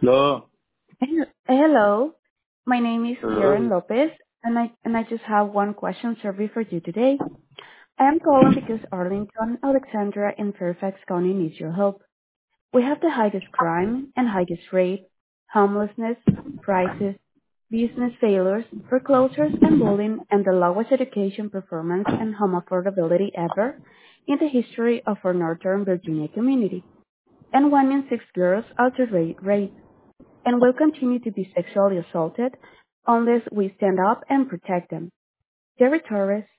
Hello. Hello, my name is Karen Hello. Lopez, and I just have one question survey for you today. I am calling because Arlington, Alexandra, and Fairfax County needs your help. We have the highest crime and highest rate, homelessness, prices, business failures, foreclosures, and bullying, and the lowest education performance and home affordability ever in the history of our Northern Virginia community. And 1 in 6 girls are raped and will continue to be sexually assaulted unless we stand up and protect them. Jerry Torres,